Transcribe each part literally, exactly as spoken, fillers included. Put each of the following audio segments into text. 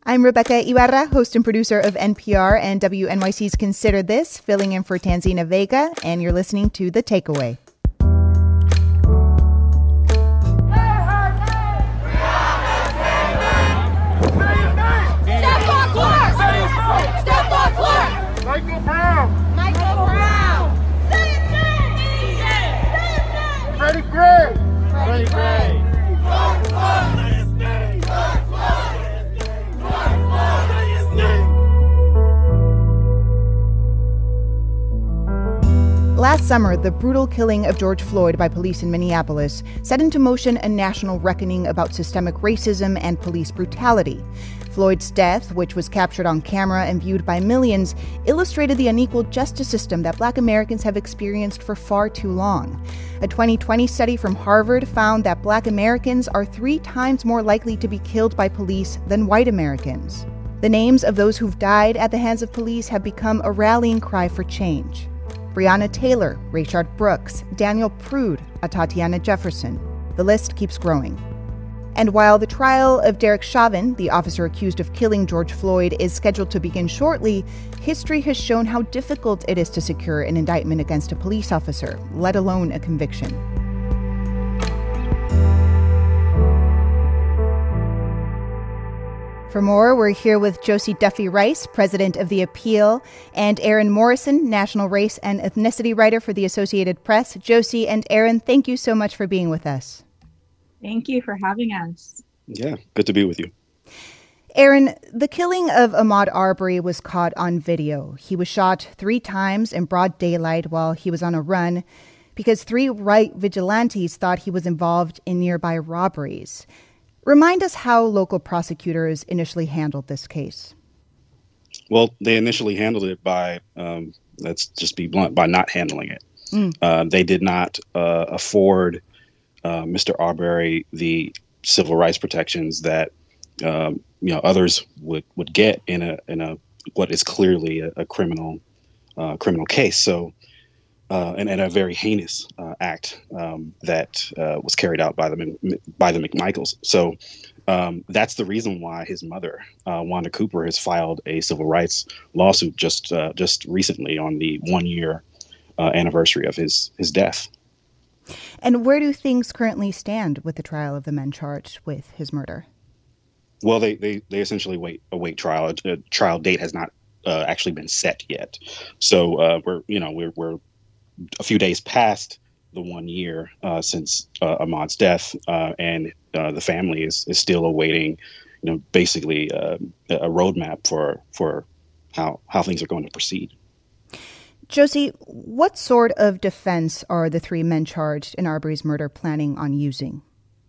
I'm Rebecca Ibarra, host and producer of N P R and W N Y C's Consider This, filling in for Tanzina Vega, and you're listening to The Takeaway. Michael Brown! Michael Brown! Say his name! D J! Say his name! Freddie Gray! Freddie Gray! George Floyd! Say his name! George Floyd! George Floyd! Say his name! Last summer, the brutal killing of George Floyd by police in Minneapolis set into motion a national reckoning about systemic racism and police brutality. Floyd's death, which was captured on camera and viewed by millions, illustrated the unequal justice system that Black Americans have experienced for far too long. A twenty twenty study from Harvard found that Black Americans are three times more likely to be killed by police than white Americans. The names of those who've died at the hands of police have become a rallying cry for change. Breonna Taylor, Rayshard Brooks, Daniel Prude, Atatiana Jefferson. The list keeps growing. And while the trial of Derek Chauvin, the officer accused of killing George Floyd, is scheduled to begin shortly, history has shown how difficult it is to secure an indictment against a police officer, let alone a conviction. For more, we're here with Josie Duffy Rice, president of The Appeal, and Aaron Morrison, national race and ethnicity writer for the Associated Press. Josie and Aaron, thank you so much for being with us. Thank you for having us. Yeah, good to be with you. Aaron, the killing of Ahmaud Arbery was caught on video. He was shot three times in broad daylight while he was on a run because three right vigilantes thought he was involved in nearby robberies. Remind us how local prosecutors initially handled this case. Well, they initially handled it by, um, let's just be blunt, by not handling it. Mm. Uh, they did not uh, afford Uh, Mister Arbery the civil rights protections that um, you know others would, would get in a in a what is clearly a, a criminal uh, criminal case. So uh, and, and a very heinous uh, act um, that uh, was carried out by the by the McMichaels. So um, that's the reason why his mother, uh, Wanda Cooper, has filed a civil rights lawsuit just uh, just recently on the one year uh, anniversary of his his death. And where do things currently stand with the trial of the men charged with his murder? Well, they they, they essentially wait await trial. A trial date has not uh, actually been set yet. So uh, we're you know we're we're a few days past the one year uh, since uh, Ahmaud's death, uh, and uh, the family is, is still awaiting, you know, basically uh, a roadmap for for how how things are going to proceed. Josie, what sort of defense are the three men charged in Arbery's murder planning on using?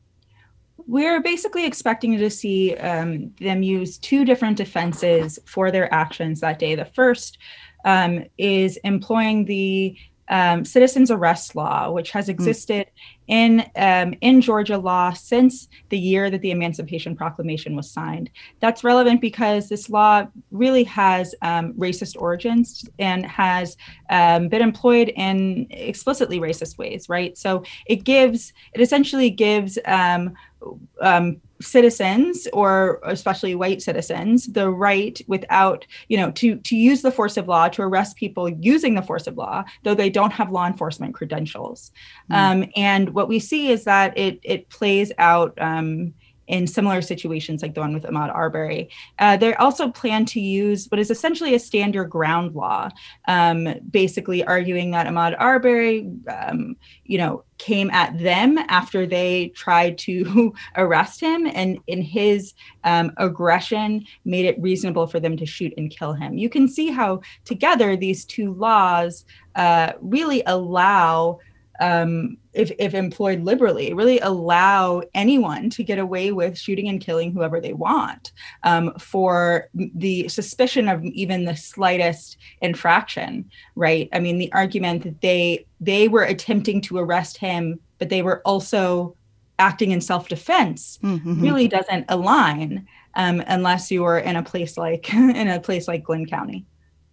We're basically expecting to see um, them use two different defenses for their actions that day. The first um, is employing the um, citizens arrest law, which has existed mm. in um, in Georgia law since the year that the Emancipation Proclamation was signed. That's relevant because this law really has um, racist origins and has um, been employed in explicitly racist ways, right? So it gives, it essentially gives um, um, citizens, or especially white citizens, the right without, you know, to, to use the force of law, to arrest people using the force of law, though they don't have law enforcement credentials. Mm. Um, and what we see is that it it plays out um, in similar situations like the one with Ahmaud Arbery. Uh, they also plan to use what is essentially a stand your ground law, um, basically arguing that Ahmaud Arbery, um, you know, came at them after they tried to arrest him, and in his um, aggression made it reasonable for them to shoot and kill him. You can see how together these two laws uh, really allow Um, if, if employed liberally, really allow anyone to get away with shooting and killing whoever they want um, for the suspicion of even the slightest infraction, right? I mean, the argument that they they were attempting to arrest him, but they were also acting in self-defense mm-hmm. really doesn't align um, unless you are in a place like in a place like Glynn County.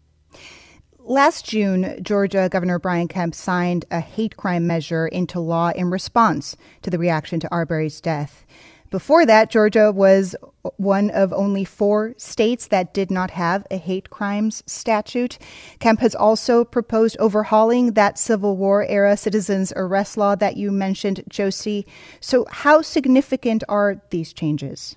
Last June, Georgia Governor Brian Kemp signed a hate crime measure into law in response to the reaction to Arbery's death. Before that, Georgia was one of only four states that did not have a hate crimes statute. Kemp has also proposed overhauling that Civil War era citizens arrest law that you mentioned, Josie. So how significant are these changes?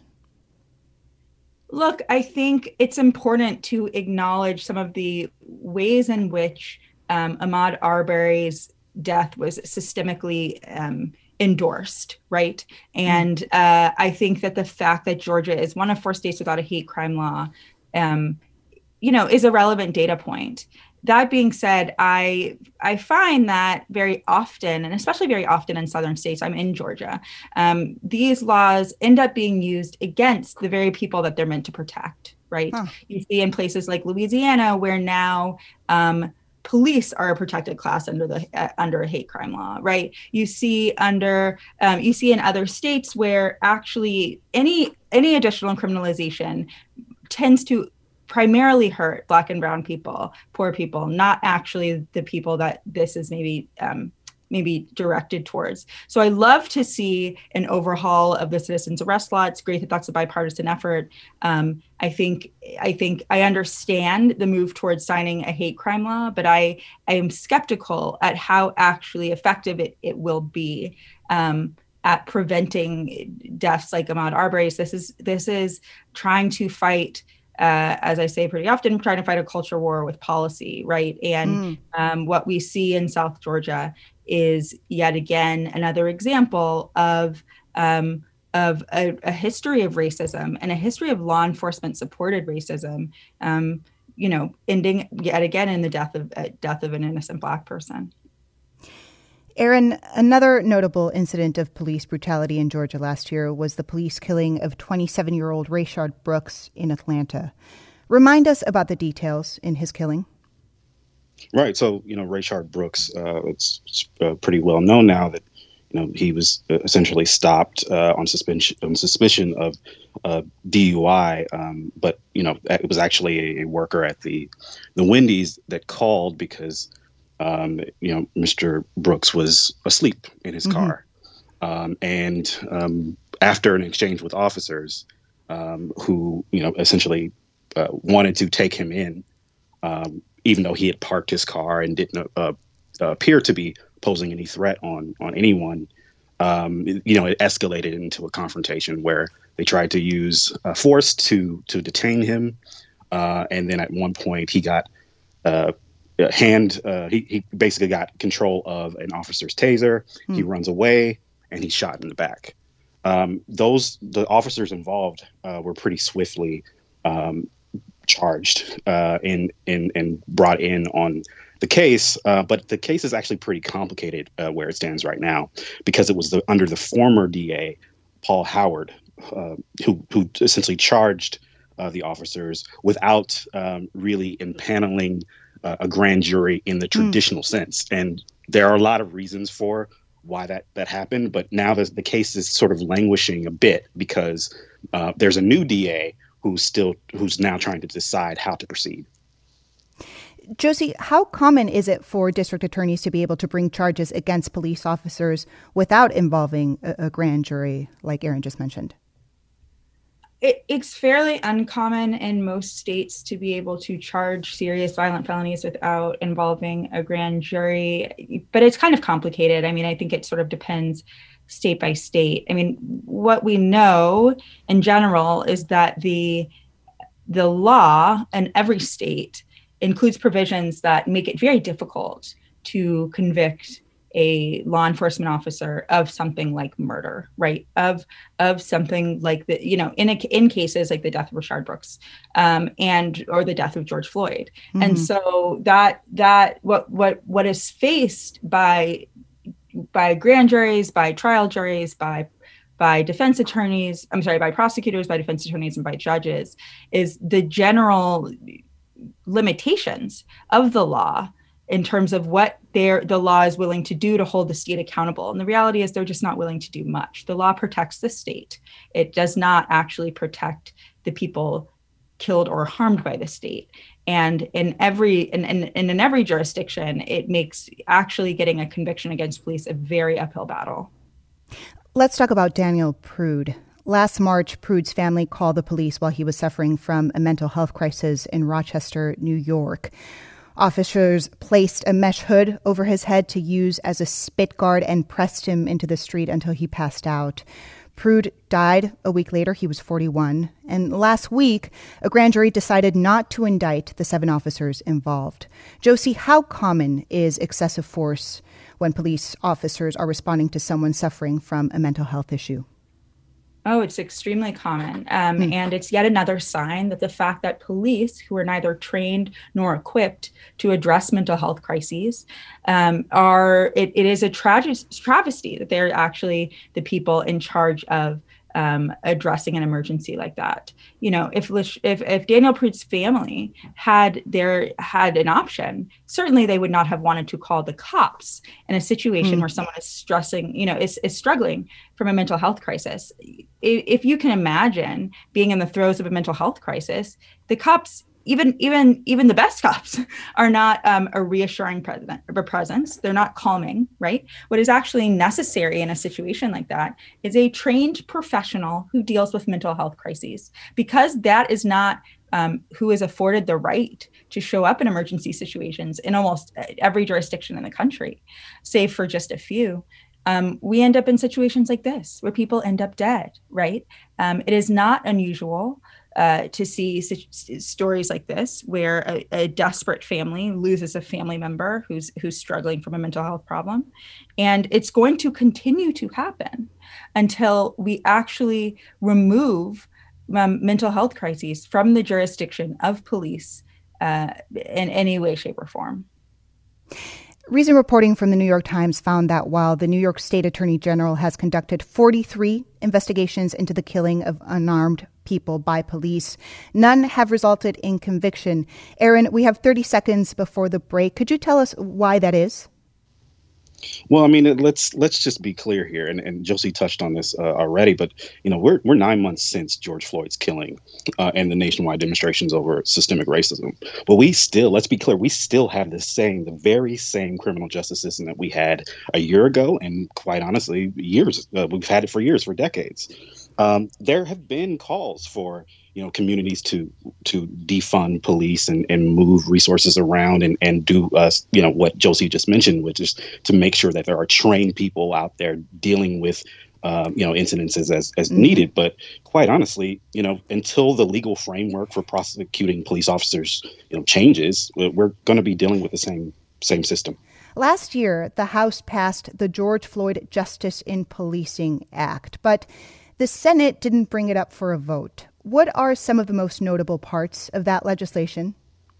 Look, I think it's important to acknowledge some of the ways in which um, Ahmaud Arbery's death was systemically um, endorsed, right? And uh, I think that the fact that Georgia is one of four states without a hate crime law, um, you know, is a relevant data point. That being said, I I find that very often, and especially very often in southern states, I'm in Georgia, um, these laws end up being used against the very people that they're meant to protect, right? Huh. You see in places like Louisiana, where now um, police are a protected class under the uh, under a hate crime law, right? You see under um, you see in other states where actually any any additional criminalization tends to primarily hurt Black and brown people, poor people, not actually the people that this is maybe um, maybe directed towards. So I love to see an overhaul of the citizens arrest law. It's great that that's a bipartisan effort. Um, I think I think I understand the move towards signing a hate crime law, but I, I am skeptical at how actually effective it, it will be um, at preventing deaths like Ahmaud Arbery's. This is this is trying to fight Uh, as I say pretty often, trying to fight a culture war with policy, right? And mm. um, what we see in South Georgia is yet again another example of um, of a, a history of racism and a history of law enforcement supported racism. Um, you know, ending yet again in the death of uh, death of an innocent Black person. Aaron, another notable incident of police brutality in Georgia last year was the police killing of twenty-seven-year-old Rayshard Brooks in Atlanta. Remind us about the details in his killing. Right. So, you know, Rayshard Brooks, uh, it's, it's uh, pretty well known now that, you know, he was uh, essentially stopped uh, on suspicion on suspicion of uh, D U I. Um, but, you know, it was actually a, a worker at the the Wendy's that called because Um, you know, Mister Brooks was asleep in his mm-hmm. car. Um, and um, after an exchange with officers um, who, you know, essentially uh, wanted to take him in, um, even though he had parked his car and didn't uh, uh, appear to be posing any threat on on anyone, um, you know, it escalated into a confrontation where they tried to use uh, force to to detain him. Uh, and then at one point he got uh, hand uh, he, he basically got control of an officer's taser. Hmm. He runs away and he's shot in the back. Um, those the officers involved uh, were pretty swiftly um, charged uh, and, and and brought in on the case. Uh, but the case is actually pretty complicated uh, where it stands right now because it was the, under the former D A, Paul Howard, uh, who who essentially charged uh, the officers without um, really impaneling Uh, a grand jury in the traditional mm. sense. And there are a lot of reasons for why that, that happened. But now the, the case is sort of languishing a bit because uh, there's a new D A who's still who's now trying to decide how to proceed. Josie, how common is it for district attorneys to be able to bring charges against police officers without involving a, a grand jury, like Aaron just mentioned? It, it's fairly uncommon in most states to be able to charge serious violent felonies without involving a grand jury, but it's kind of complicated. I mean, I think it sort of depends state by state. I mean, what we know in general is that the the law in every state includes provisions that make it very difficult to convict a law enforcement officer of something like murder, right? Of of something like the, you know, in a, in cases like the death of Rayshard Brooks, um, and or the death of George Floyd. Mm-hmm. And so that that what what what is faced by by grand juries, by trial juries, by by defense attorneys, I'm sorry, by prosecutors, by defense attorneys, and by judges is the general limitations of the law in terms of what their, the law is willing to do to hold the state accountable. And the reality is they're just not willing to do much. The law protects the state. It does not actually protect the people killed or harmed by the state. And in every in, in, in every jurisdiction, it makes actually getting a conviction against police a very uphill battle. Let's talk about Daniel Prude. Last March, Prude's family called the police while he was suffering from a mental health crisis in Rochester, New York. Officers placed a mesh hood over his head to use as a spit guard and pressed him into the street until he passed out. Prude died a week later. He was forty-one. And last week, a grand jury decided not to indict the seven officers involved. Josie, how common is excessive force when police officers are responding to someone suffering from a mental health issue? Oh, it's extremely common. Um, mm. And it's yet another sign that the fact that police, who are neither trained nor equipped to address mental health crises, um, are, it, it is a tragic travesty that they're actually the people in charge of um, addressing an emergency like that. You know, if if if Daniel Prude's family had their had an option, certainly they would not have wanted to call the cops in a situation mm. where someone is stressing, you know, is is struggling from a mental health crisis. If, if you can imagine being in the throes of a mental health crisis, the cops, even even even the best cops, are not um, a reassuring present, a presence. They're not calming, right? What is actually necessary in a situation like that is a trained professional who deals with mental health crises, because that is not um, who is afforded the right to show up in emergency situations in almost every jurisdiction in the country, save for just a few. Um, we end up in situations like this where people end up dead, right? Um, it is not unusual Uh, to see such stories like this, where a, a desperate family loses a family member who's who's struggling from a mental health problem. And it's going to continue to happen until we actually remove um, mental health crises from the jurisdiction of police uh, in any way, shape, or form. Recent reporting from the New York Times found that while the New York State Attorney General has conducted forty-three investigations into the killing of unarmed people by police, none have resulted in conviction. Aaron, we have thirty seconds before the break. Could you tell us why that is? Well, I mean, let's let's just be clear here, and, and Josie touched on this uh, already, but, you know, we're we're nine months since George Floyd's killing uh, and the nationwide demonstrations over systemic racism. But we still, let's be clear, we still have the same, the very same criminal justice system that we had a year ago, and quite honestly, years. Uh, we've had it for years, for decades. Um, there have been calls for, you know, communities to to defund police and, and move resources around and, and do, uh, you know, what Josie just mentioned, which is to make sure that there are trained people out there dealing with, uh, you know, incidences as, as mm-hmm. needed. But quite honestly, you know, until the legal framework for prosecuting police officers, you know, changes, we're going to be dealing with the same same system. Last year, the House passed the George Floyd Justice in Policing Act, but the Senate didn't bring it up for a vote. What are some of the most notable parts of that legislation?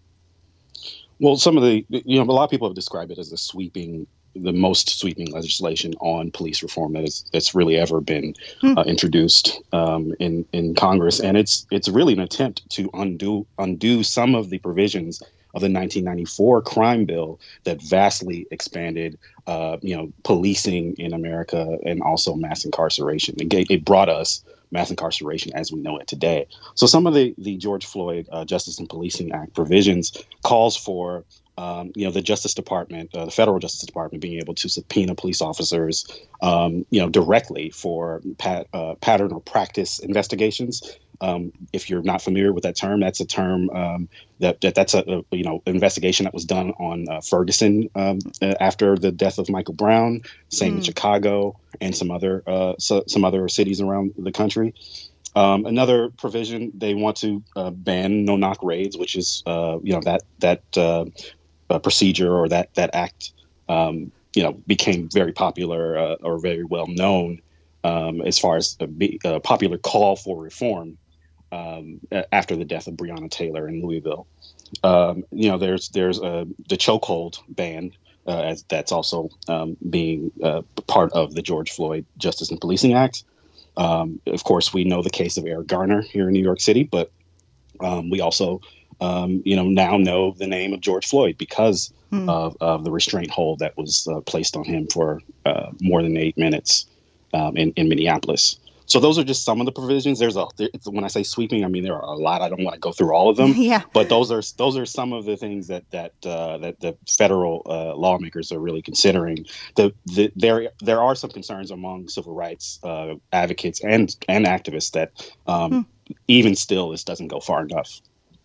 Well, some of the, you know, a lot of people have described it as a sweeping, the most sweeping legislation on police reform that is, that's really ever been hmm. uh, introduced um, in in Congress, and it's it's really an attempt to undo undo some of the provisions of the nineteen ninety-four crime bill that vastly expanded, uh, you know, policing in America and also mass incarceration. It, gave, it brought us mass incarceration as we know it today. So some of the, the George Floyd uh, Justice and Policing Act provisions calls for, um, you know, the Justice Department, uh, the federal Justice Department being able to subpoena police officers, um, you know, directly for pat, uh, pattern or practice investigations. Um, if you're not familiar with that term, that's a term um, that, that that's a, a you know investigation that was done on uh, Ferguson um, after the death of Michael Brown, same mm. in Chicago and some other uh, so, some other cities around the country. Um, another provision, they want to uh, ban no-knock raids, which is uh, you know that that uh, uh, procedure or that that act um, you know became very popular uh, or very well known um, as far as a, a popular call for reform. Um, after the death of Breonna Taylor in Louisville, um, you know, there's there's uh, the chokehold ban uh, as that's also um, being uh, part of the George Floyd Justice and Policing Act. Um, of course, we know the case of Eric Garner here in New York City, but um, we also, um, you know, now know the name of George Floyd because mm. of, of the restraint hold that was uh, placed on him for uh, more than eight minutes um, in, in Minneapolis. So those are just some of the provisions. There's a there, when I say sweeping, I mean there are a lot. I don't want to go through all of them. Yeah. But those are those are some of the things that that uh, that the federal uh, lawmakers are really considering. The, the there there are some concerns among civil rights uh, advocates and and activists that um, hmm. even still this doesn't go far enough.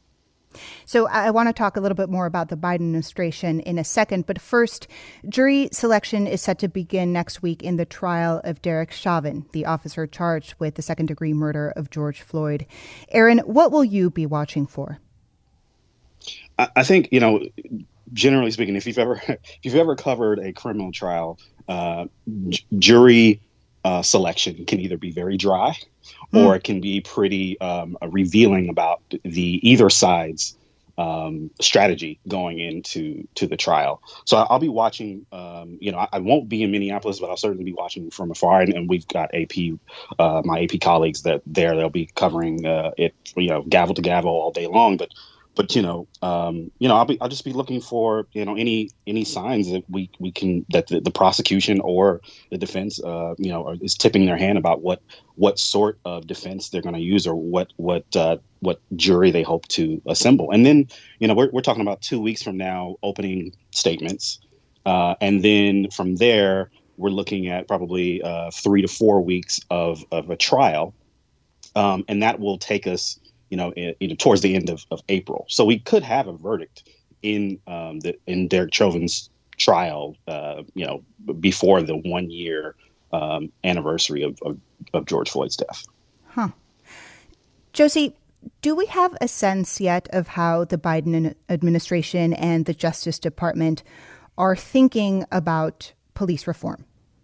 So I want to talk a little bit more about the Biden administration in a second. But first, jury selection is set to begin next week in the trial of Derek Chauvin, the officer charged with the second degree murder of George Floyd. Aaron, what will you be watching for? I, I think, you know, generally speaking, if you've ever if you've ever covered a criminal trial, uh, j- jury uh, selection can either be very dry or mm. it can be pretty um, revealing about the either side's um, strategy going into to the trial. So I'll be watching, um, you know, I, I won't be in Minneapolis, but I'll certainly be watching from afar. And, and we've got A P, uh, my A P colleagues that there, they'll be covering uh, it, you know, gavel to gavel all day long. But But, you know, um, you know, I'll be I'll just be looking for, you know, any any signs that we we can that the, the prosecution or the defense, uh, you know, is tipping their hand about what what sort of defense they're going to use or what what uh, what jury they hope to assemble. And then, you know, we're we're talking about two weeks from now, opening statements. Uh, and then from there, we're looking at probably uh, three to four weeks of, of a trial. Um, and that will take us you know, in, you know, towards the end of, of April. So we could have a verdict in um, the in Derek Chauvin's trial, uh, you know, before the one year um, anniversary of, of, of George Floyd's death. Huh. Josie, do we have a sense yet of how the Biden administration and the Justice Department are thinking about police reform?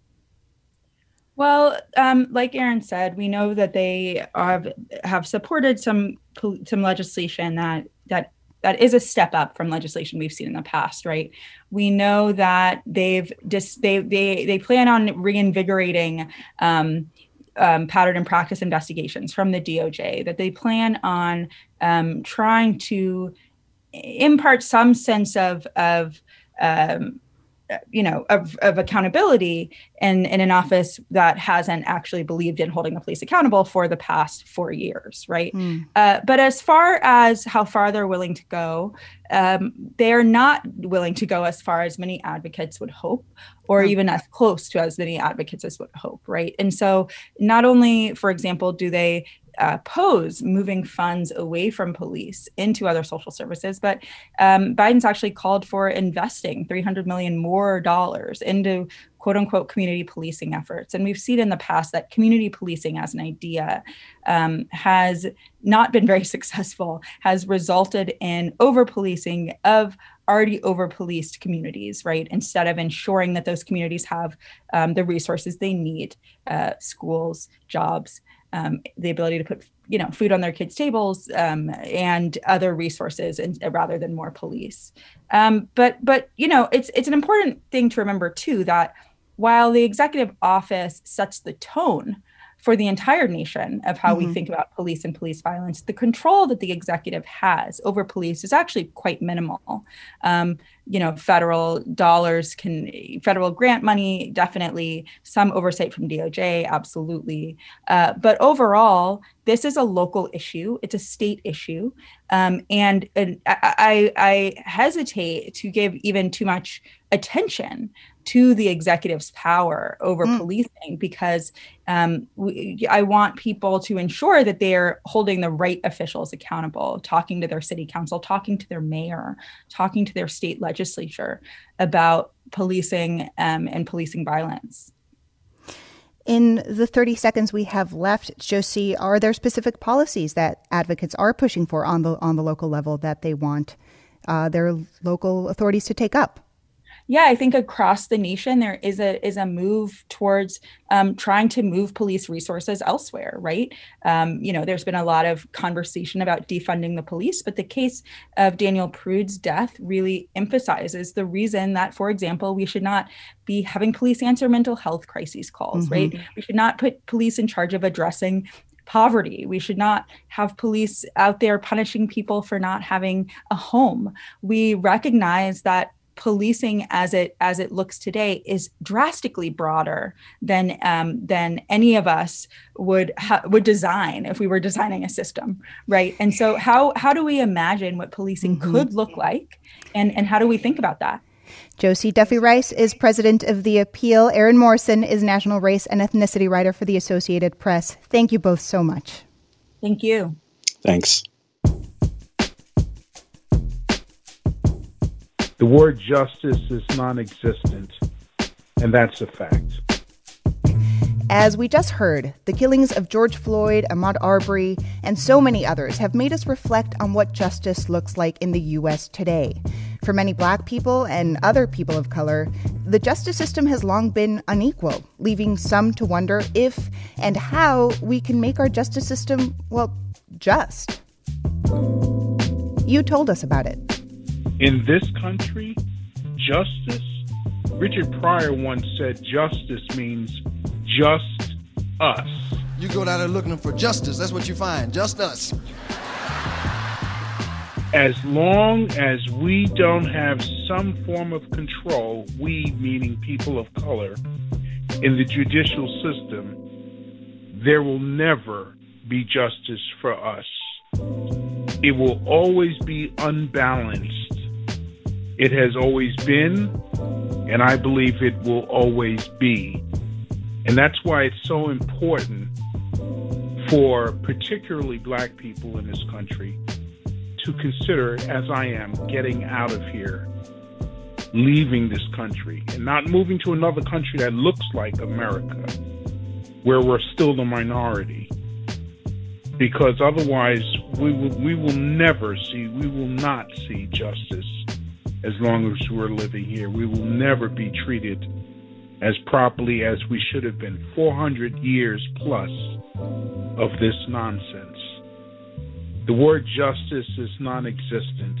Well, um, like Aaron said, we know that they have have supported some some legislation that that that is a step up from legislation we've seen in the past, right? We know that they've just they they they plan on reinvigorating um, um, pattern and practice investigations from the D O J. That they plan on um, trying to impart some sense of of um, you know, of, of accountability in, in an office that hasn't actually believed in holding the police accountable for the past four years, right? Mm. Uh, but as far as how far they're willing to go, um, they're not willing to go as far as many advocates would hope, or mm. even as close to as many advocates as would hope, right? And so not only, for example, do they Uh, pose moving funds away from police into other social services, but um, Biden's actually called for investing three hundred million more dollars into quote unquote community policing efforts. And we've seen in the past that community policing as an idea um, has not been very successful, has resulted in over policing of already over-policed communities, right? Instead of ensuring that those communities have um, the resources they need, uh, schools, jobs, Um, the ability to put, you know, food on their kids' tables um, and other resources, and uh, rather than more police. Um, but, but you know, it's it's an important thing to remember too that while the executive office sets the tone for the entire nation of how mm-hmm. we think about police and police violence, the control that the executive has over police is actually quite minimal. Um, you know, federal dollars can, federal grant money, definitely, some oversight from D O J, absolutely. Uh, but overall, this is a local issue. It's a state issue. Um, and and I, I hesitate to give even too much attention to the executive's power over mm. policing, because um, we, I want people to ensure that they're holding the right officials accountable, talking to their city council, talking to their mayor, talking to their state legislature about policing um, and policing violence. In the thirty seconds we have left, Josie, are there specific policies that advocates are pushing for on the on the local level that they want uh, their local authorities to take up? Yeah, I think across the nation, there is a is a move towards um, trying to move police resources elsewhere, right? Um, you know, there's been a lot of conversation about defunding the police, but the case of Daniel Prude's death really emphasizes the reason that, for example, we should not be having police answer mental health crises calls, mm-hmm. right? We should not put police in charge of addressing poverty. We should not have police out there punishing people for not having a home. We recognize that policing as it as it looks today is drastically broader than um, than any of us would ha- would design if we were designing a system, right? And so how how do we imagine what policing mm-hmm. could look like, and and how do we think about that? Josie Duffy Rice is president of The Appeal. Erin Morrison is national race and ethnicity writer for the Associated Press. Thank you both so much. Thank you. Thanks. The word justice is non-existent, and that's a fact. As we just heard, the killings of George Floyd, Ahmaud Arbery, and so many others have made us reflect on what justice looks like in the U S today. For many Black people and other people of color, the justice system has long been unequal, leaving some to wonder if and how we can make our justice system, well, just. You told us about it. In this country, justice, Richard Pryor once said justice means just us. You go down there looking for justice, that's what you find, just us. As long as we don't have some form of control, we, meaning people of color, in the judicial system, there will never be justice for us. It will always be unbalanced. It has always been, and I believe it will always be. And that's why it's so important for particularly Black people in this country to consider, as I am, getting out of here, leaving this country, and not moving to another country that looks like America, where we're still the minority. Because otherwise, we will, we will never see, we will not see justice as long as we're living here. We will never be treated as properly as we should have been. four hundred years plus of this nonsense. The word justice is non-existent.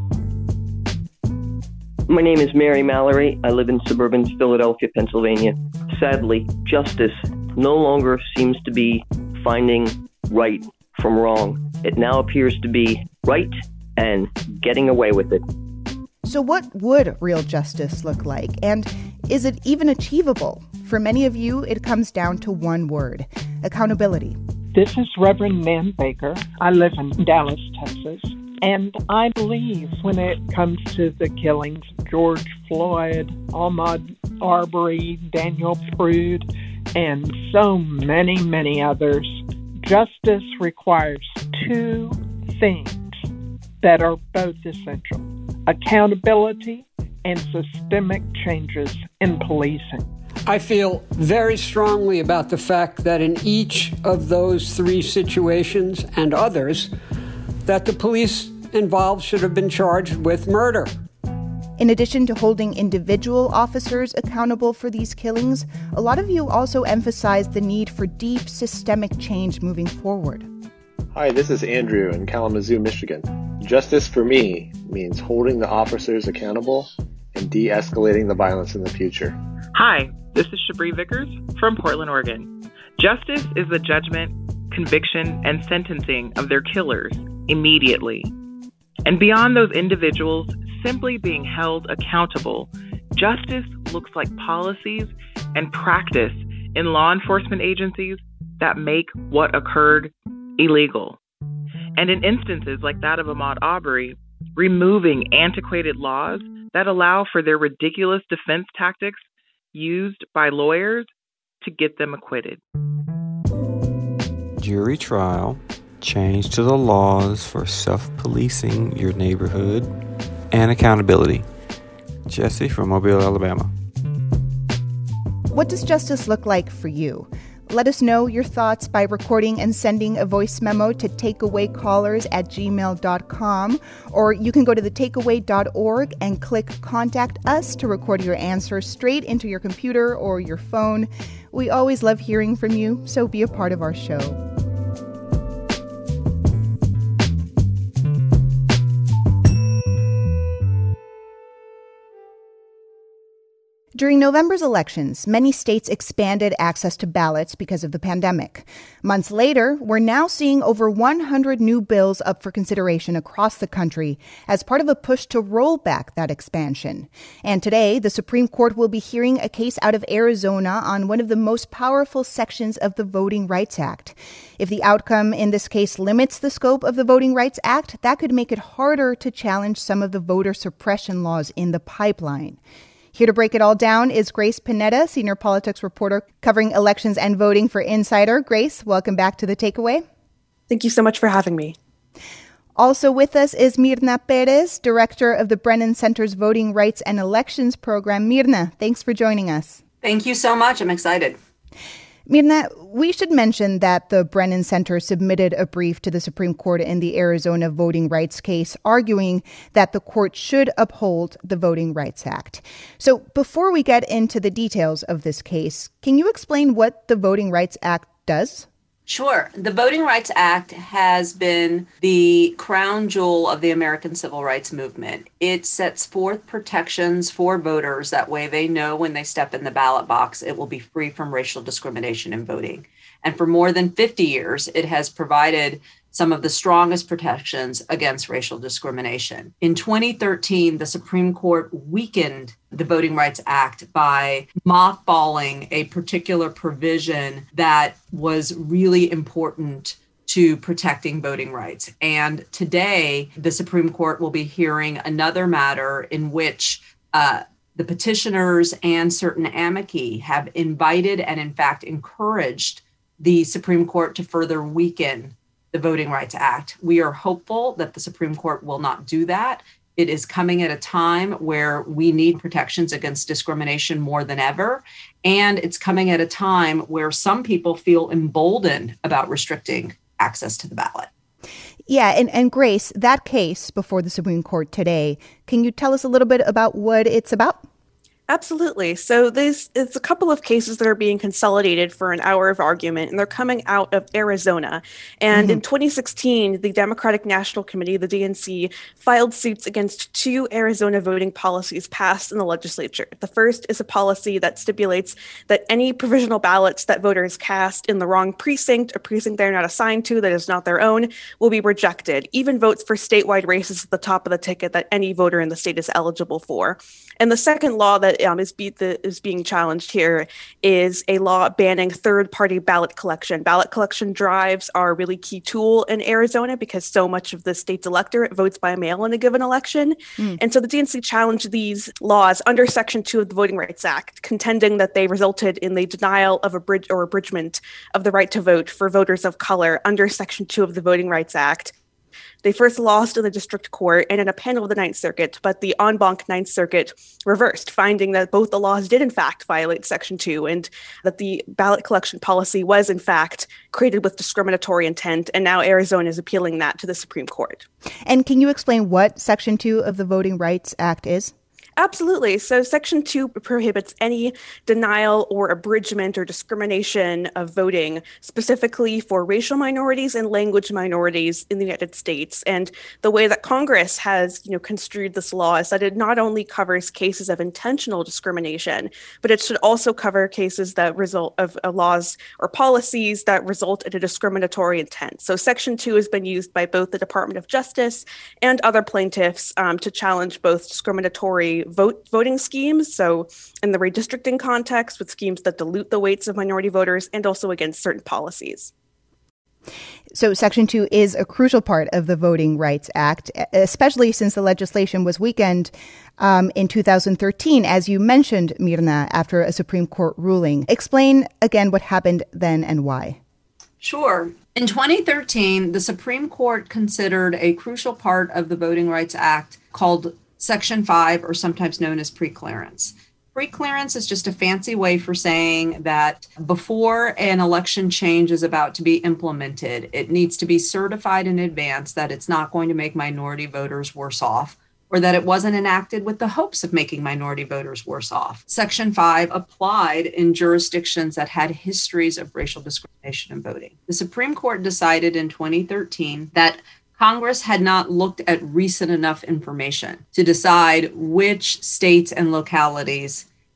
My name is Mary Mallory. I live in suburban Philadelphia, Pennsylvania. Sadly, justice no longer seems to be finding right from wrong. It now appears to be right and getting away with it. So what would real justice look like? And is it even achievable? For many of you, it comes down to one word: accountability. This is Reverend Nan Baker. I live in Dallas, Texas. And I believe when it comes to the killings of George Floyd, Ahmaud Arbery, Daniel Prude, and so many, many others, justice requires two things that are both essential: accountability and systemic changes in policing. I feel very strongly about the fact that in each of those three situations and others, that the police involved should have been charged with murder. In addition to holding individual officers accountable for these killings, a lot of you also emphasize the need for deep systemic change moving forward. Hi, this is Andrew in Kalamazoo, Michigan. Justice for me means holding the officers accountable and de-escalating the violence in the future. Hi, this is Shabri Vickers from Portland, Oregon. Justice is the judgment, conviction, and sentencing of their killers immediately. And beyond those individuals simply being held accountable, justice looks like policies and practice in law enforcement agencies that make what occurred illegal. And in instances like that of Ahmaud Arbery, removing antiquated laws that allow for their ridiculous defense tactics used by lawyers to get them acquitted. Jury trial, change to the laws for self-policing your neighborhood, and accountability. Jesse from Mobile, Alabama. What does justice look like for you? Let us know your thoughts by recording and sending a voice memo to takeawaycallers at gmail dot com, or you can go to the takeaway dot org and click Contact Us to record your answer straight into your computer or your phone. We always love hearing from you, so be a part of our show. During November's elections, many states expanded access to ballots because of the pandemic. Months later, we're now seeing over one hundred new bills up for consideration across the country as part of a push to roll back that expansion. And today, the Supreme Court will be hearing a case out of Arizona on one of the most powerful sections of the Voting Rights Act. If the outcome in this case limits the scope of the Voting Rights Act, that could make it harder to challenge some of the voter suppression laws in the pipeline. Here to break it all down is Grace Panetta, senior politics reporter covering elections and voting for Insider. Grace, welcome back to The Takeaway. Thank you so much for having me. Also with us is Mirna Perez, director of the Brennan Center's Voting Rights and Elections program. Mirna, thanks for joining us. Thank you so much. I'm excited. Mirna, we should mention that the Brennan Center submitted a brief to the Supreme Court in the Arizona voting rights case, arguing that the court should uphold the Voting Rights Act. So before we get into the details of this case, can you explain what the Voting Rights Act does? Sure. The Voting Rights Act has been the crown jewel of the American civil rights movement. It sets forth protections for voters. That way they know when they step in the ballot box, it will be free from racial discrimination in voting. And for more than fifty years, it has provided some of the strongest protections against racial discrimination. In twenty thirteen, the Supreme Court weakened the Voting Rights Act by mothballing a particular provision that was really important to protecting voting rights. And today, the Supreme Court will be hearing another matter in which uh, the petitioners and certain amici have invited and, in fact, encouraged the Supreme Court to further weaken the Voting Rights Act. We are hopeful that the Supreme Court will not do that. It is coming at a time where we need protections against discrimination more than ever. And it's coming at a time where some people feel emboldened about restricting access to the ballot. Yeah, and, and Grace, that case before the Supreme Court today, can you tell us a little bit about what it's about? Absolutely. So there's it's a couple of cases that are being consolidated for an hour of argument, and they're coming out of Arizona. And mm-hmm. in twenty sixteen, the Democratic National Committee, the D N C, filed suits against two Arizona voting policies passed in the legislature. The first is a policy that stipulates that any provisional ballots that voters cast in the wrong precinct, a precinct they're not assigned to that is not their own, will be rejected. Even votes for statewide races at the top of the ticket that any voter in the state is eligible for. And the second law that um, is, be- the, is being challenged here is a law banning third-party ballot collection. Ballot collection drives are a really key tool in Arizona because so much of the state's electorate votes by mail in a given election. Mm. And so the D N C challenged these laws under Section two of the Voting Rights Act, contending that they resulted in the denial of abridg- or abridgment of the right to vote for voters of color under Section two of the Voting Rights Act. They first lost in the district court and in a panel of the Ninth Circuit, but the en banc Ninth Circuit reversed, finding that both the laws did in fact violate Section two and that the ballot collection policy was in fact created with discriminatory intent. And now Arizona is appealing that to the Supreme Court. And can you explain what Section two of the Voting Rights Act is? Absolutely. So Section two prohibits any denial or abridgment or discrimination of voting, specifically for racial minorities and language minorities in the United States. And the way that Congress has, you know, construed this law is that it not only covers cases of intentional discrimination, but it should also cover cases that result of uh, laws or policies that result in a discriminatory intent. So Section two has been used by both the Department of Justice and other plaintiffs um, to challenge both discriminatory vote voting schemes, so in the redistricting context with schemes that dilute the weights of minority voters, and also against certain policies. So Section two is a crucial part of the Voting Rights Act, especially since the legislation was weakened um, in two thousand thirteen, as you mentioned, Mirna, after a Supreme Court ruling. Explain again what happened then and why. Sure. In twenty thirteen, the Supreme Court considered a crucial part of the Voting Rights Act called Section five, or sometimes known as preclearance. Preclearance is just a fancy way for saying that before an election change is about to be implemented, it needs to be certified in advance that it's not going to make minority voters worse off, or that it wasn't enacted with the hopes of making minority voters worse off. Section five applied in jurisdictions that had histories of racial discrimination in voting. The Supreme Court decided in twenty thirteen that Congress had not looked at recent enough information to decide which states and localities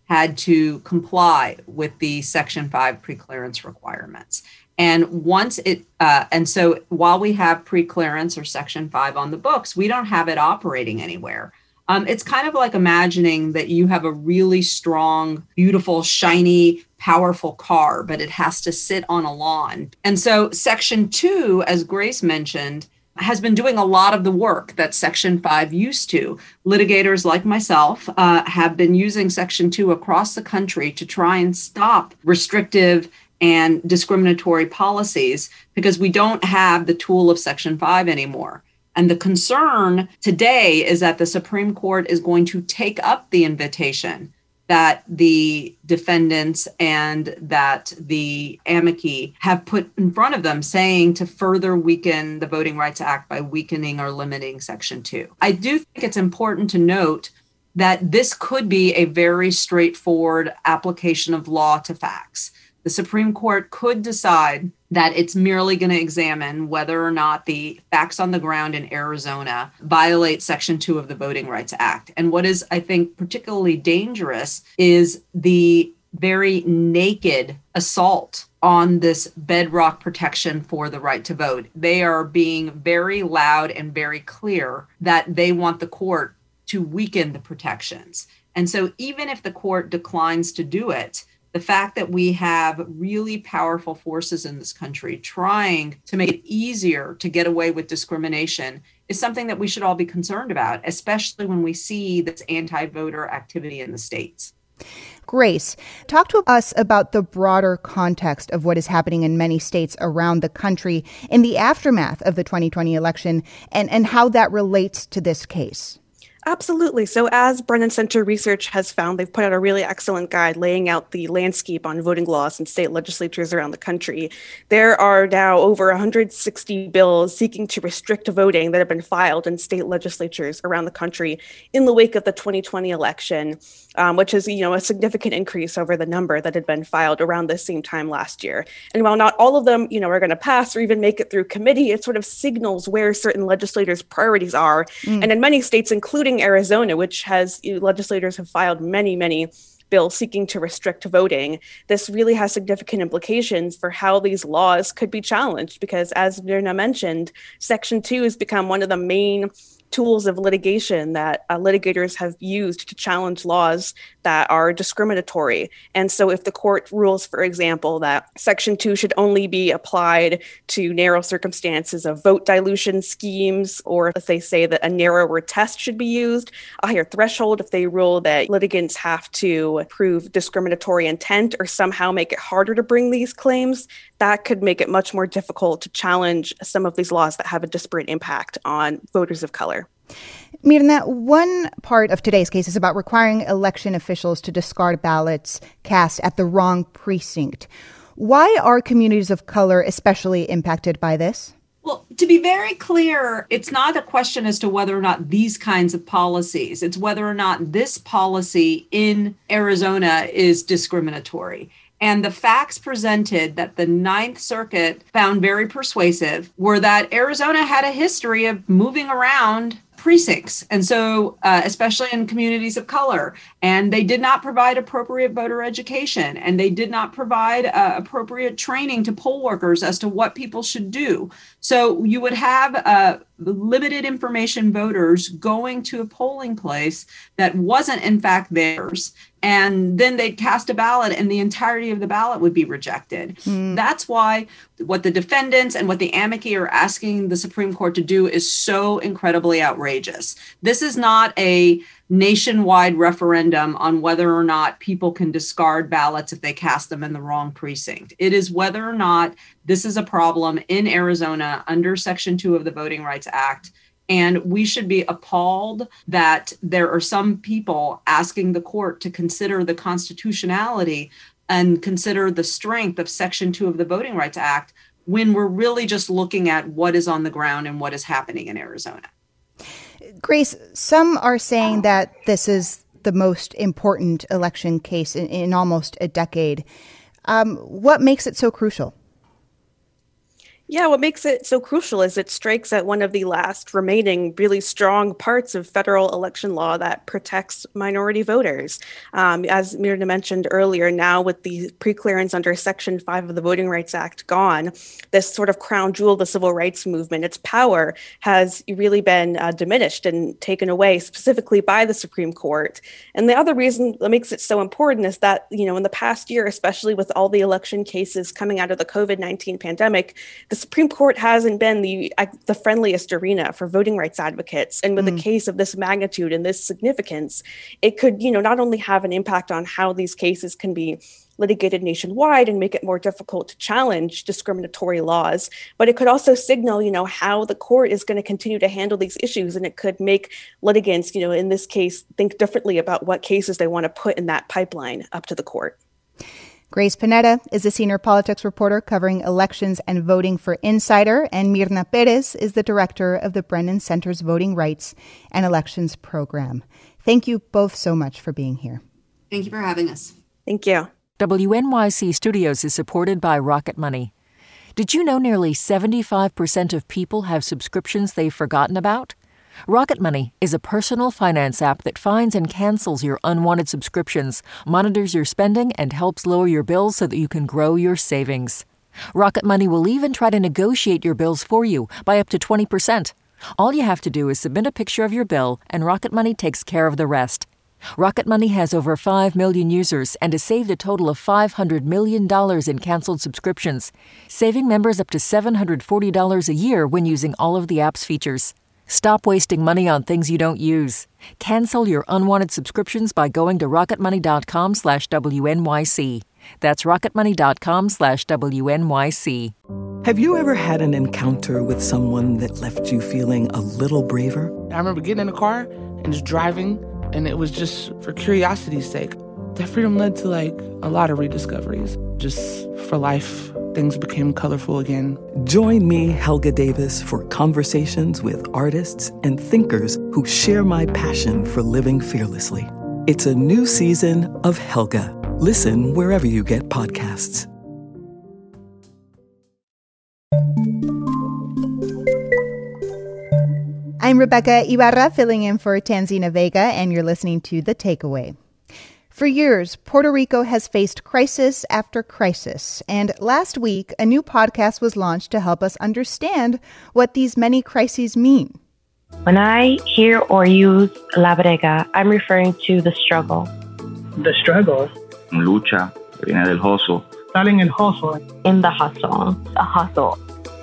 had to comply with the Section five preclearance requirements. And once it, uh, and so while we have preclearance or Section five on the books, we don't have it operating anywhere. Um, it's kind of like imagining that you have a really strong, beautiful, shiny, powerful car, but it has to sit on a lawn. And so Section two, as Grace mentioned, has been doing a lot of the work that Section five used to. Litigators like myself uh, have been using Section two across the country to try and stop restrictive and discriminatory policies because we don't have the tool of Section five anymore. And the concern today is that the Supreme Court is going to take up the invitation that the defendants and that the amici have put in front of them, saying to further weaken the Voting Rights Act by weakening or limiting Section two. I do think it's important to note that this could be a very straightforward application of law to facts. The Supreme Court could decide that it's merely going to examine whether or not the facts on the ground in Arizona violate Section two of the Voting Rights Act. And what is, I think, particularly dangerous is the very naked assault on this bedrock protection for the right to vote. They are being very loud and very clear that they want the court to weaken the protections. And so even if the court declines to do it, the fact that we have really powerful forces in this country trying to make it easier to get away with discrimination is something that we should all be concerned about, especially when we see this anti-voter activity in the states. Grace, talk to us about the broader context of what is happening in many states around the country in the aftermath of the twenty twenty election and, and how that relates to this case. Absolutely. So as Brennan Center Research has found, they've put out a really excellent guide laying out the landscape on voting laws in state legislatures around the country. There are now over one hundred sixty bills seeking to restrict voting that have been filed in state legislatures around the country in the wake of the twenty twenty election, um, which is, you know, a significant increase over the number that had been filed around the same time last year. And while not all of them, you know, are going to pass or even make it through committee, it sort of signals where certain legislators' priorities are. Mm. And in many states, including Arizona, which has you know, legislators have filed many, many bills seeking to restrict voting, this really has significant implications for how these laws could be challenged. Because as Mirna mentioned, Section two has become one of the main tools of litigation that uh, litigators have used to challenge laws that are discriminatory. And so if the court rules, for example, that Section two should only be applied to narrow circumstances of vote dilution schemes, or if they say that a narrower test should be used, a higher threshold, if they rule that litigants have to prove discriminatory intent or somehow make it harder to bring these claims, that could make it much more difficult to challenge some of these laws that have a disparate impact on voters of color. Mirna, one part of today's case is about requiring election officials to discard ballots cast at the wrong precinct. Why are communities of color especially impacted by this? Well, to be very clear, it's not a question as to whether or not these kinds of policies, it's whether or not this policy in Arizona is discriminatory. And the facts presented that the Ninth Circuit found very persuasive were that Arizona had a history of moving around precincts, and so uh, especially in communities of color, and they did not provide appropriate voter education, and they did not provide uh, appropriate training to poll workers as to what people should do. So you would have uh, limited information voters going to a polling place that wasn't in fact theirs, and then they'd cast a ballot and the entirety of the ballot would be rejected. Mm. That's why what the defendants and what the amici are asking the Supreme Court to do is so incredibly outrageous. This is not a nationwide referendum on whether or not people can discard ballots if they cast them in the wrong precinct. It is whether or not this is a problem in Arizona under Section two of the Voting Rights Act. And we should be appalled that there are some people asking the court to consider the constitutionality and consider the strength of Section two of the Voting Rights Act when we're really just looking at what is on the ground and what is happening in Arizona. Grace, some are saying that this is the most important election case in, in almost a decade. Um, what makes it so crucial? Yeah, what makes it so crucial is it strikes at one of the last remaining really strong parts of federal election law that protects minority voters. Um, as Mirna mentioned earlier, now with the preclearance under Section five of the Voting Rights Act gone, this sort of crown jewel of the civil rights movement, its power has really been uh, diminished and taken away specifically by the Supreme Court. And the other reason that makes it so important is that, you know, in the past year, especially with all the election cases coming out of the COVID nineteen pandemic, the Supreme Court hasn't been the uh, the friendliest arena for voting rights advocates. And with mm. a case of this magnitude and this significance, it could, you know, not only have an impact on how these cases can be litigated nationwide and make it more difficult to challenge discriminatory laws, but it could also signal, you know, how the court is going to continue to handle these issues. And it could make litigants, you know, in this case, think differently about what cases they want to put in that pipeline up to the court. Grace Panetta is a senior politics reporter covering elections and voting for Insider, and Mirna Perez is the director of the Brennan Center's Voting Rights and Elections Program. Thank you both so much for being here. Thank you for having us. Thank you. W N Y C Studios is supported by Rocket Money. Did you know nearly seventy-five percent of people have subscriptions they've forgotten about? Rocket Money is a personal finance app that finds and cancels your unwanted subscriptions, monitors your spending, and helps lower your bills so that you can grow your savings. Rocket Money will even try to negotiate your bills for you by up to twenty percent. All you have to do is submit a picture of your bill, and Rocket Money takes care of the rest. Rocket Money has over five million users and has saved a total of five hundred million dollars in canceled subscriptions, saving members up to seven hundred forty dollars a year when using all of the app's features. Stop wasting money on things you don't use. Cancel your unwanted subscriptions by going to rocketmoney.com slash WNYC. That's rocketmoney.com slash WNYC. Have you ever had an encounter with someone that left you feeling a little braver? I remember getting in the car and just driving, and it was just for curiosity's sake. That freedom led to like a lot of rediscoveries. Just for life, things became colorful again. Join me, Helga Davis, for conversations with artists and thinkers who share my passion for living fearlessly. It's a new season of Helga. Listen wherever you get podcasts. I'm Rebecca Ibarra, filling in for Tanzina Vega, and you're listening to The Takeaway. For years, Puerto Rico has faced crisis after crisis, and last week, a new podcast was launched to help us understand what these many crises mean. When I hear or use La Brega, I'm referring to the struggle. The struggle? Lucha, que viene del hustle. Starting in hustle. In the hustle. The hustle.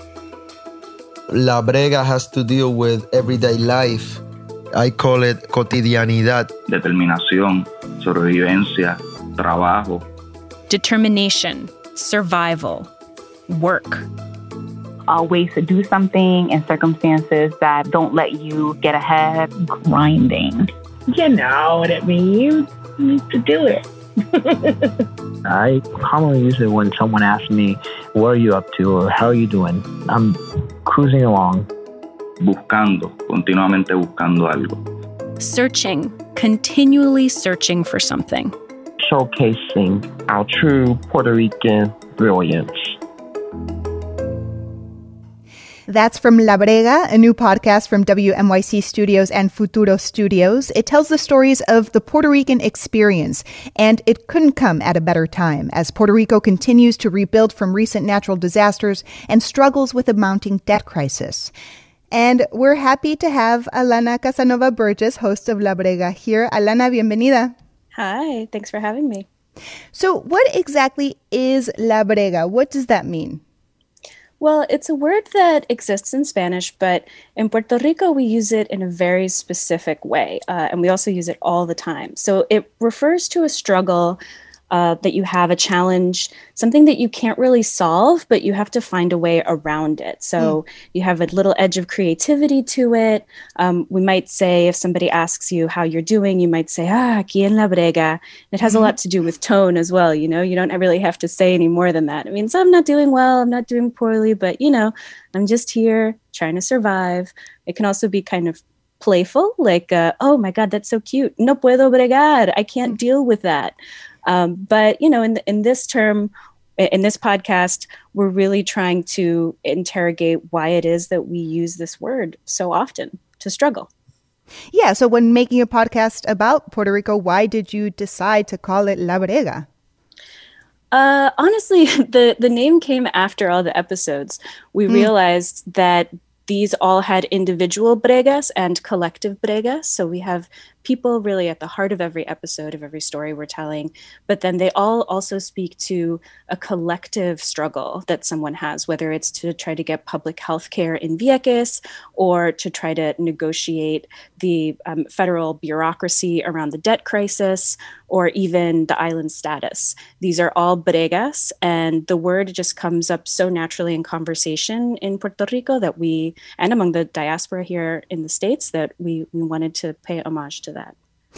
La Brega has to deal with everyday life. I call it cotidianidad. Determinación, sobrevivencia, trabajo. Determination, survival, work. Uh, ways to do something in circumstances that don't let you get ahead. Grinding. You know what it means. You need to do it. I commonly use it when someone asks me, what are you up to or how are you doing? I'm cruising along. Buscando, continuamente buscando algo. Searching, continually searching for something. Showcasing our true Puerto Rican brilliance. That's from La Brega, a new podcast from W N Y C Studios and Futuro Studios. It tells the stories of the Puerto Rican experience, and it couldn't come at a better time as Puerto Rico continues to rebuild from recent natural disasters and struggles with a mounting debt crisis. And we're happy to have Alana Casanova Burgess, host of La Brega, here. Alana, bienvenida. Hi, thanks for having me. So what exactly is La Brega? What does that mean? Well, it's a word that exists in Spanish, but in Puerto Rico, we use it in a very specific way, uh, and we also use it all the time. So it refers to a struggle uh, that you have, a challenge, something that you can't really solve, but you have to find a way around it. So mm. you have a little edge of creativity to it. Um, we might say, if somebody asks you how you're doing, you might say, ah, aquí en La Brega. It has mm-hmm. a lot to do with tone as well. You know, you don't really have to say any more than that. It means I'm not doing well, I'm not doing poorly, but, you know, I'm just here trying to survive. It can also be kind of playful, like, uh, oh my God, that's so cute. No puedo bregar. I can't deal with that. Um, but, you know, in, the, in this term, in this podcast, we're really trying to interrogate why it is that we use this word so often to struggle. Yeah, so when making a podcast about Puerto Rico, why did you decide to call it La Brega? Uh, honestly, the, the name came after all the episodes. We mm. realized that these all had individual bregas and collective bregas. So we have people really at the heart of every episode of every story we're telling, but then they all also speak to a collective struggle that someone has, whether it's to try to get public health care in Vieques or to try to negotiate the um, federal bureaucracy around the debt crisis or even the island status. These are all bregas, and the word just comes up so naturally in conversation in Puerto Rico that we, and among the diaspora here in the States, that we, we wanted to pay homage to that.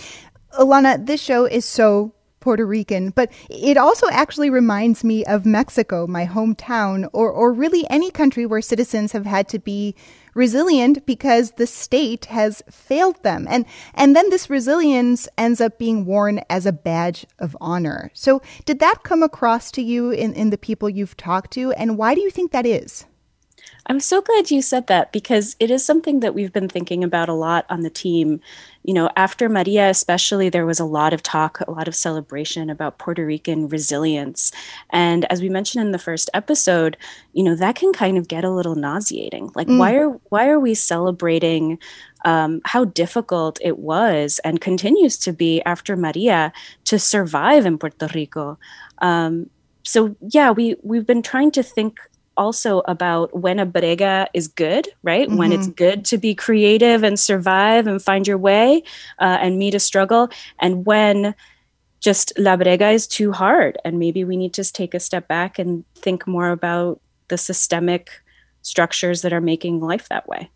Ilana, this show is so Puerto Rican, but it also actually reminds me of Mexico, my hometown, or or really any country where citizens have had to be resilient because the state has failed them. And and then this resilience ends up being worn as a badge of honor. So did that come across to you in, in the people you've talked to? And why do you think that is? I'm so glad you said that, because it is something that we've been thinking about a lot on the team. You know, after Maria especially, there was a lot of talk, a lot of celebration about Puerto Rican resilience. And as we mentioned in the first episode, you know, that can kind of get a little nauseating. Like, mm. why are why are we celebrating um, how difficult it was and continues to be after Maria to survive in Puerto Rico? Um, so, yeah, we, we've been trying to think also about when a brega is good, right? Mm-hmm. When it's good to be creative and survive and find your way uh, and meet a struggle. And when just la brega is too hard. And maybe we need to take a step back and think more about the systemic structures that are making life that way.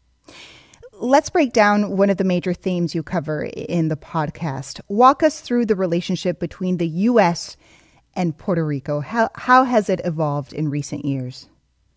Let's break down one of the major themes you cover in the podcast. Walk us through the relationship between the U S and Puerto Rico. How how has it evolved in recent years?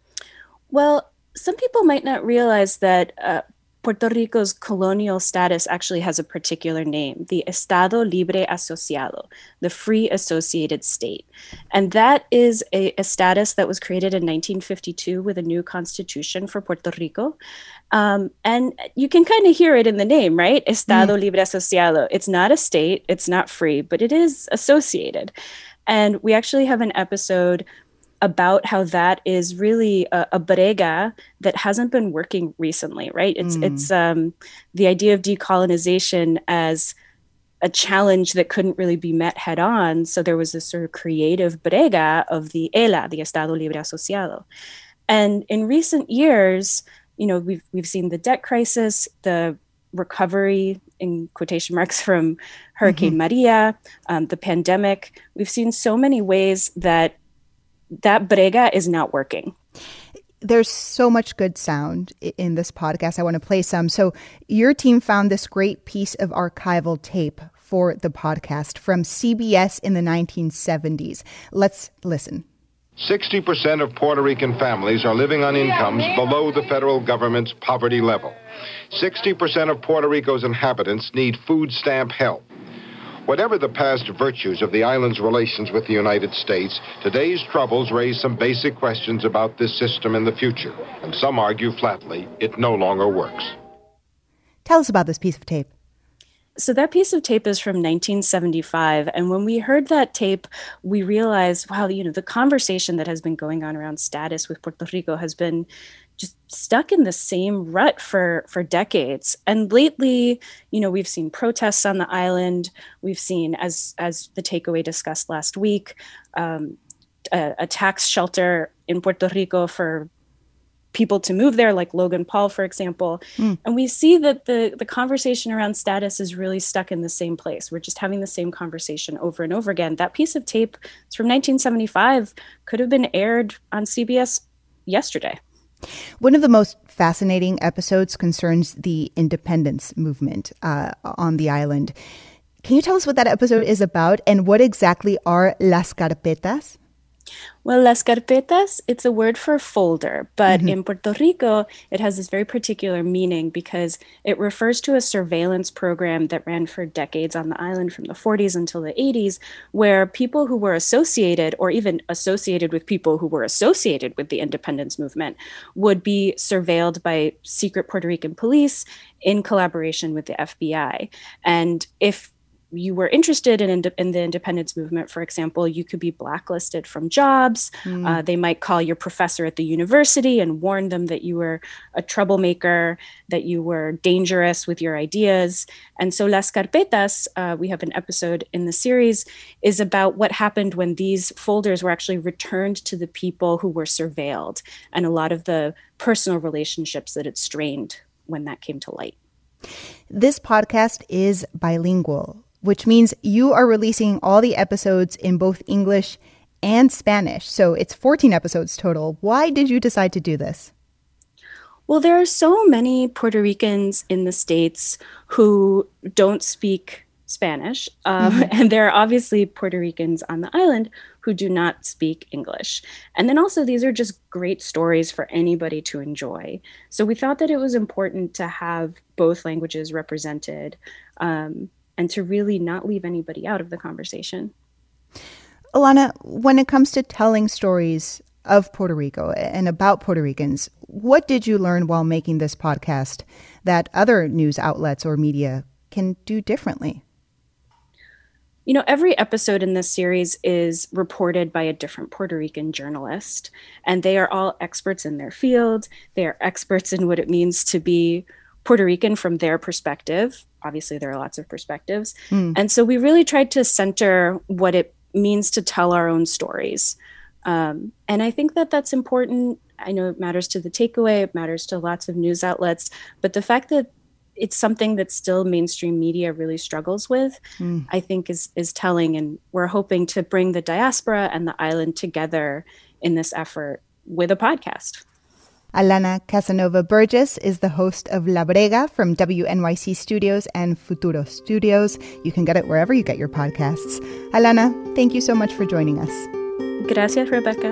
Well, some people might not realize that uh, Puerto Rico's colonial status actually has a particular name, the Estado Libre Asociado, the Free Associated State. And that is a, a status that was created in nineteen fifty-two with a new constitution for Puerto Rico. Um, and you can kind of hear it in the name, right? Estado mm. Libre Asociado. It's not a state, it's not free, but it is associated. And we actually have an episode about how that is really a, a brega that hasn't been working recently, right? It's mm. it's um, the idea of decolonization as a challenge that couldn't really be met head on. So there was this sort of creative brega of the E L A, the Estado Libre Asociado. And in recent years, you know, we've we've seen the debt crisis, the recovery in quotation marks from Hurricane mm-hmm. Maria, um, the pandemic. We've seen so many ways that that brega is not working. There's so much good sound in this podcast. I want to play some. So your team found this great piece of archival tape for the podcast from C B S in the nineteen seventies. Let's listen. sixty percent of Puerto Rican families are living on incomes below the federal government's poverty level. sixty percent of Puerto Rico's inhabitants need food stamp help. Whatever the past virtues of the island's relations with the United States, today's troubles raise some basic questions about this system in the future. And some argue flatly it no longer works. Tell us about this piece of tape. So that piece of tape is from nineteen seventy-five. And when we heard that tape, we realized, wow, you know, the conversation that has been going on around status with Puerto Rico has been just stuck in the same rut for, for decades. And lately, you know, we've seen protests on the island. We've seen, as as the takeaway discussed last week, um, a, a tax shelter in Puerto Rico for people to move there, like Logan Paul, for example. Mm. And we see that the, the conversation around status is really stuck in the same place. We're just having the same conversation over and over again. That piece of tape, it's from nineteen seventy-five, could have been aired on C B S yesterday. One of the most fascinating episodes concerns the independence movement uh, on the island. Can you tell us what that episode is about and what exactly are Las Carpetas? Well, las carpetas, it's a word for folder, but Mhm. in Puerto Rico, it has this very particular meaning because it refers to a surveillance program that ran for decades on the island from the forties until the eighties, where people who were associated or even associated with people who were associated with the independence movement would be surveilled by secret Puerto Rican police in collaboration with the F B I. And if you were interested in, in the independence movement, for example, you could be blacklisted from jobs. Mm. Uh, they might call your professor at the university and warn them that you were a troublemaker, that you were dangerous with your ideas. And so Las Carpetas, uh, we have an episode in the series, is about what happened when these folders were actually returned to the people who were surveilled and a lot of the personal relationships that it strained when that came to light. This podcast is bilingual, which means you are releasing all the episodes in both English and Spanish. So it's fourteen episodes total. Why did you decide to do this? Well, there are so many Puerto Ricans in the States who don't speak Spanish. Um, Mhm. And there are obviously Puerto Ricans on the island who do not speak English. And then also, these are just great stories for anybody to enjoy. So we thought that it was important to have both languages represented. Um, and to really not leave anybody out of the conversation. Alana, when it comes to telling stories of Puerto Rico and about Puerto Ricans, what did you learn while making this podcast that other news outlets or media can do differently? You know, every episode in this series is reported by a different Puerto Rican journalist, and they are all experts in their field. They are experts in what it means to be Puerto Rican from their perspective. Obviously, there are lots of perspectives. Mm. And so we really tried to center what it means to tell our own stories. Um, and I think that that's important. I know it matters to the takeaway. It matters to lots of news outlets. But the fact that it's something that still mainstream media really struggles with, Mm. I think is, is telling. And we're hoping to bring the diaspora and the island together in this effort with a podcast. Alana Casanova Burgess is the host of La Brega from W N Y C Studios and Futuro Studios. You can get it wherever you get your podcasts. Alana, thank you so much for joining us. Gracias, Rebecca.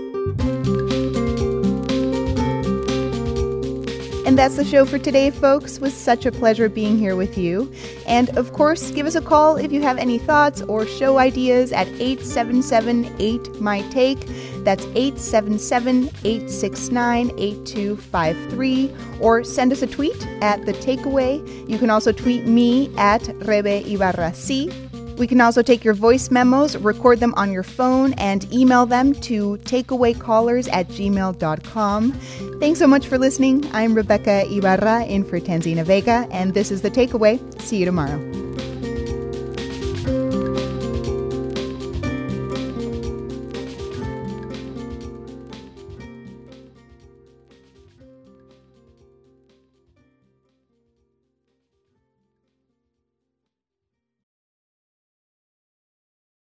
And that's the show for today, folks. It was such a pleasure being here with you. And of course, give us a call if you have any thoughts or show ideas at eight seven seven eight M Y Take. That's eight seven seven eight six nine eight two five three. Or send us a tweet at The Takeaway. You can also tweet me at Rebe Ibarra C. We can also take your voice memos, record them on your phone, and email them to takeawaycallers at gmail dot com. Thanks so much for listening. I'm Rebecca Ibarra in for Tanzina Vega, and this is The Takeaway. See you tomorrow.